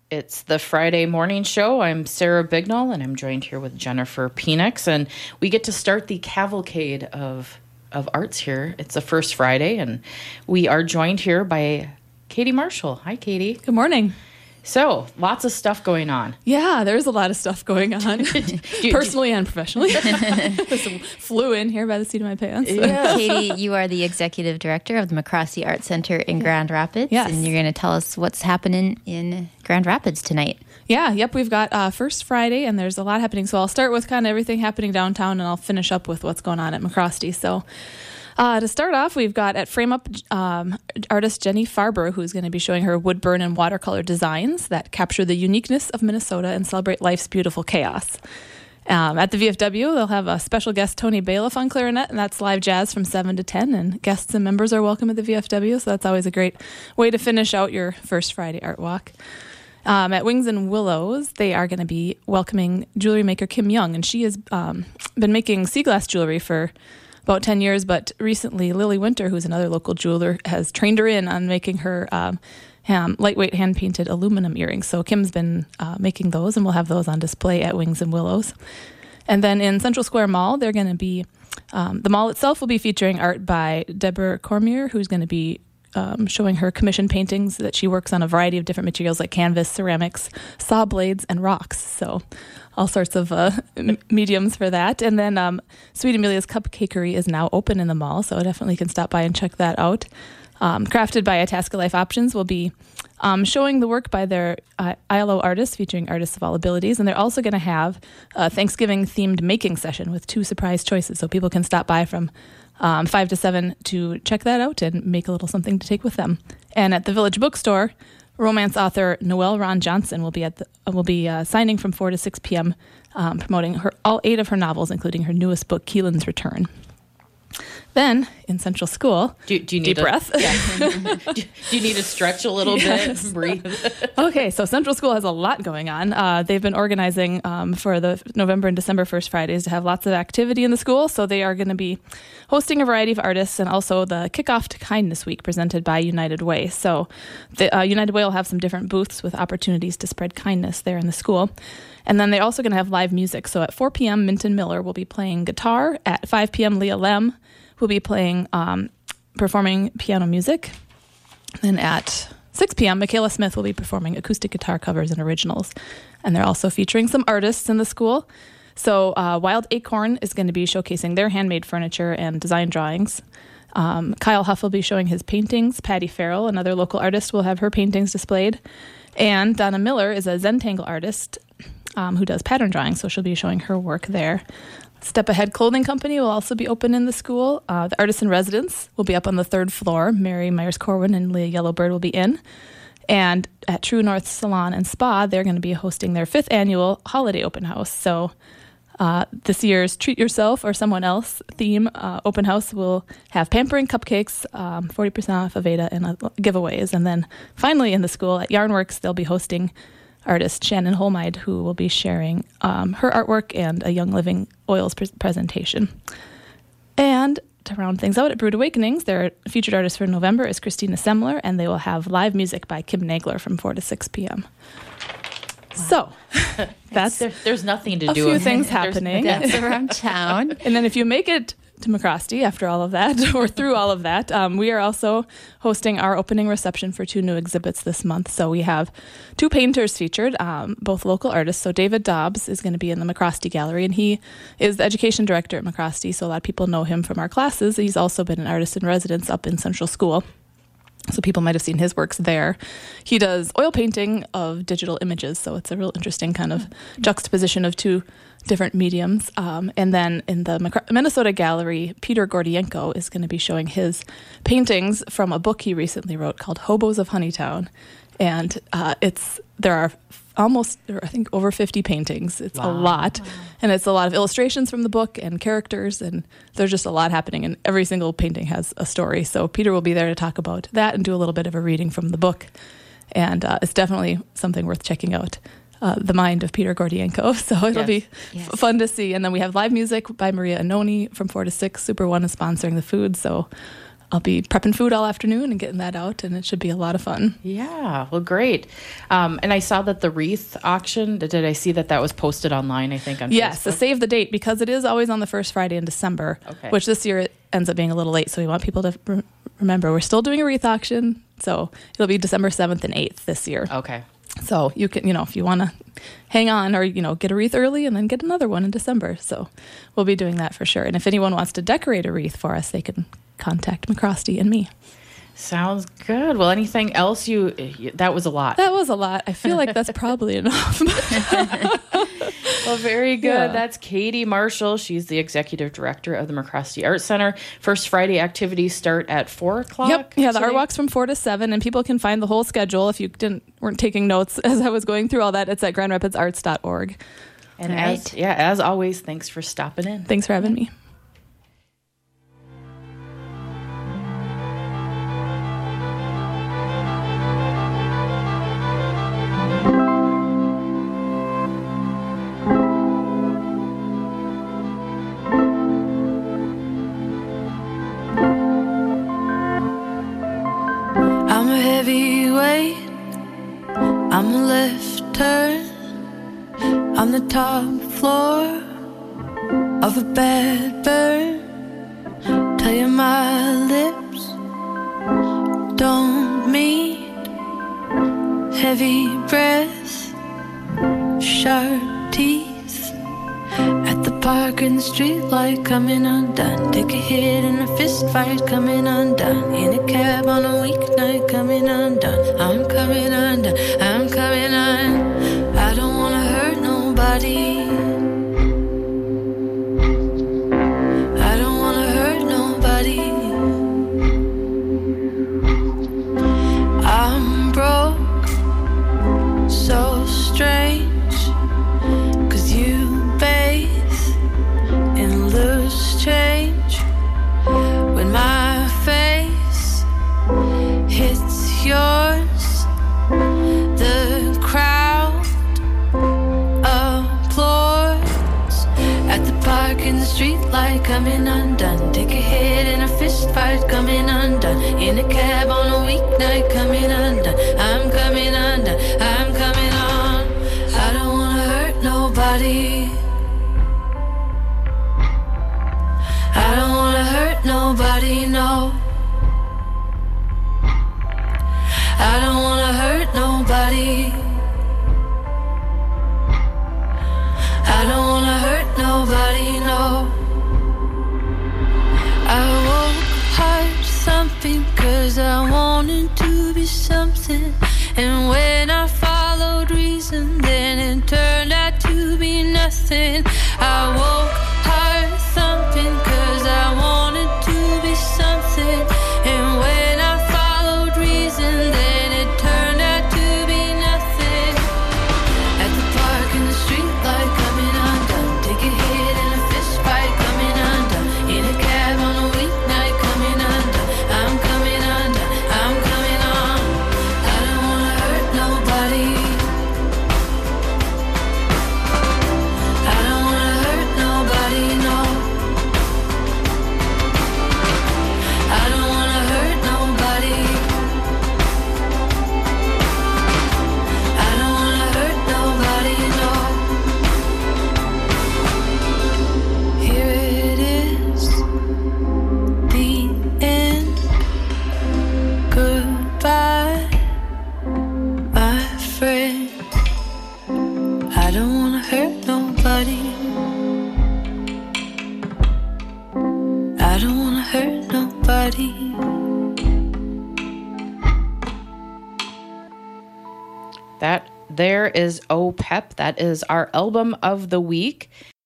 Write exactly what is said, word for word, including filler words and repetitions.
It's the Friday morning show. I'm Sarah Bignall, and I'm joined here with Jennifer Penix, and we get to start the cavalcade of of arts here. It's the first Friday, and we are joined here by Katie Marshall. Hi, Katie. Good morning. So, lots of stuff going on. Yeah, there's a lot of stuff going on, personally and professionally. Just flew in here by the seat of my pants. Yeah. Katie, you are the executive director of the McCroskey Arts Center in Grand Rapids. Yes. And you're going to tell us what's happening in Grand Rapids tonight. Yeah, yep, we've got uh, First Friday, and there's a lot happening. So I'll start with kind of everything happening downtown, and I'll finish up with what's going on at McCroskey. So uh, to start off, we've got at Frame Up um, artist Jenny Farber, who's going to be showing her wood burn and watercolor designs that capture the uniqueness of Minnesota and celebrate life's beautiful chaos. Um, at the V F W, they'll have a special guest, Tony Bailiff, on clarinet, and that's live jazz from seven to ten, and guests and members are welcome at the V F W, so that's always a great way to finish out your First Friday art walk. Um, at Wings and Willows, they are going to be welcoming jewelry maker Kim Young, and she has um, been making sea glass jewelry for about ten years, but recently Lily Winter, who's another local jeweler, has trained her in on making her um, um, lightweight hand-painted aluminum earrings. So Kim's been uh, making those, and we'll have those on display at Wings and Willows. And then in Central Square Mall, they're going to be, um, the mall itself will be featuring art by Deborah Cormier, who's going to be Um, showing her commissioned paintings that she works on a variety of different materials like canvas, ceramics, saw blades, and rocks. So all sorts of uh, m- mediums for that. And then um, Sweet Amelia's Cupcakery is now open in the mall, so I definitely can stop by and check that out. Um, crafted by Itasca Life Options will be um, showing the work by their uh, I L O artists, featuring artists of all abilities. And they're also going to have a Thanksgiving-themed making session with two surprise choices, so people can stop by from Um, five to seven to check that out and make a little something to take with them. And at the Village Bookstore, romance author Noelle Ron Johnson will be at the, will be uh, signing from four to six p.m., um, promoting her all eight of her novels, including her newest book, Keelan's Return. Then, in Central School, do, do you need deep a, breath. Yeah. do, do you need to stretch a little Yes. bit? Breathe. Okay, so Central School has a lot going on. Uh, they've been organizing um, for the November and December First Fridays to have lots of activity in the school. So they are going to be hosting a variety of artists, and also the Kickoff to Kindness Week presented by United Way. So the uh, United Way will have some different booths with opportunities to spread kindness there in the school. And then they're also going to have live music. So at four p.m., Minton Miller will be playing guitar. At five p.m., Leah Lem will be playing, um, performing piano music. Then at six p.m., Michaela Smith will be performing acoustic guitar covers and originals. And they're also featuring some artists in the school. So uh, Wild Acorn is going to be showcasing their handmade furniture and design drawings. Um, Kyle Huff will be showing his paintings. Patty Farrell, another local artist, will have her paintings displayed. And Donna Miller is a Zentangle artist um, who does pattern drawing, so she'll be showing her work there. Step Ahead Clothing Company will also be open in the school. Uh, the artist in residence will be up on the third floor. Mary Myers-Corwin and Leah Yellowbird will be in. And at True North Salon and Spa, they're going to be hosting their fifth annual holiday open house. So uh, this year's Treat Yourself or Someone Else theme uh, open house will have pampering cupcakes, um, forty percent off Aveda, and uh, giveaways. And then finally in the school at Yarnworks, they'll be hosting artist Shannon Holmeid, who will be sharing um, her artwork and a Young Living Oils pre- presentation. And to round things out, at Brood Awakenings, their featured artist for November is Christina Semler, and they will have live music by Kim Nagler from four to six p.m. Wow. So that's there, there's nothing to a do. few with things it. happening. That's around town. And then if you make it to McCroskey after all of that, or through all of that, um, we are also hosting our opening reception for two new exhibits this month. So we have two painters featured, um, both local artists. So David Dobbs is going to be in the McCroskey Gallery, and he is the education director at McCroskey, so a lot of people know him from our classes. He's also been an artist in residence up in Central School, so people might have seen his works there. He does oil painting of digital images, so it's a real interesting kind of juxtaposition of two different mediums. Um, and then in the Minnesota Gallery, Peter Gordienko is going to be showing his paintings from a book he recently wrote called Hobos of Honeytown. And uh, it's there are almost, there are, I think, over fifty paintings. It's wow. a lot. Wow. And it's a lot of illustrations from the book and characters, and there's just a lot happening, and every single painting has a story. So Peter will be there to talk about that and do a little bit of a reading from the book. And uh, it's definitely something worth checking out. Uh, the mind of Peter Gordienko. So it'll yes. be yes. f- fun to see. And then we have live music by Maria Anoni from four to six. Super One is sponsoring the food. So I'll be prepping food all afternoon and getting that out, and it should be a lot of fun. Yeah, well, great. Um, and I saw that the wreath auction, did I see that that was posted online, I think, on Yes, Facebook? so save the date, because it is always on the first Friday in December, Okay. which this year it ends up being a little late, so we want people to re- remember we're still doing a wreath auction, so it'll be December seventh and eighth this year. Okay. So you can, you know, if you want to hang on or, you know, get a wreath early and then get another one in December. So we'll be doing that for sure. And if anyone wants to decorate a wreath for us, they can contact McCrosty and me. Sounds good. Well, anything else you, you that was a lot. That was a lot. I feel like that's probably enough. Well, very good. Yeah. That's Katie Marshall. She's the executive director of the McCrosty Art Center. First Friday activities start at four o'clock. Yep. Yeah, the today? art walk's from four to seven, and people can find the whole schedule. If you didn't weren't taking notes as I was going through all that, it's at grand rapids arts dot org. And All as right. yeah, as always, thanks for stopping in. Thanks for having me. I'm a heavyweight, I'm a left turn on the top floor of a bad burn. Tell you my lips don't meet. Heavy breath, sharp teeth. At the park in the street light coming undone. Take a hit in a fist fight coming undone. In a cab on a weeknight coming undone. I'm coming undone, I'm coming undone. I don't wanna hurt nobody. I don't wanna hurt nobody. I'm broke, so strange, 'cause you bathe in loose change. When my face hits yours, the crowd applauds. At the park in the street light coming undone. Take a hit in a fist fight coming undone. In a cab on a weeknight coming undone. I'm coming undone, I'm coming on. I don't wanna hurt nobody. I don't wanna hurt nobody, no. I don't wanna hurt nobody. I don't wanna hurt nobody, no. I woke heart thumping 'cause I wanted to be something. And when I followed reason, then it turned out to be nothing. I woke heart thumping 'cause I wanted to be something. And when I followed reason, then it turned out to be nothing. At the park in the street light coming undone. Take a hit in a fist fight coming undone. In a cab on a weeknight coming undone. I'm coming undone, I'm coming on. I don't wanna hurt nobody. I don't wanna hurt nobody, no. I don't wanna hurt nobody. I don't wanna hurt nobody, no. Here it is, the end. Goodbye, my friend. I don't wanna hurt nobody. I don't wanna hurt nobody. That there is Oh Pep. That is our album of the week.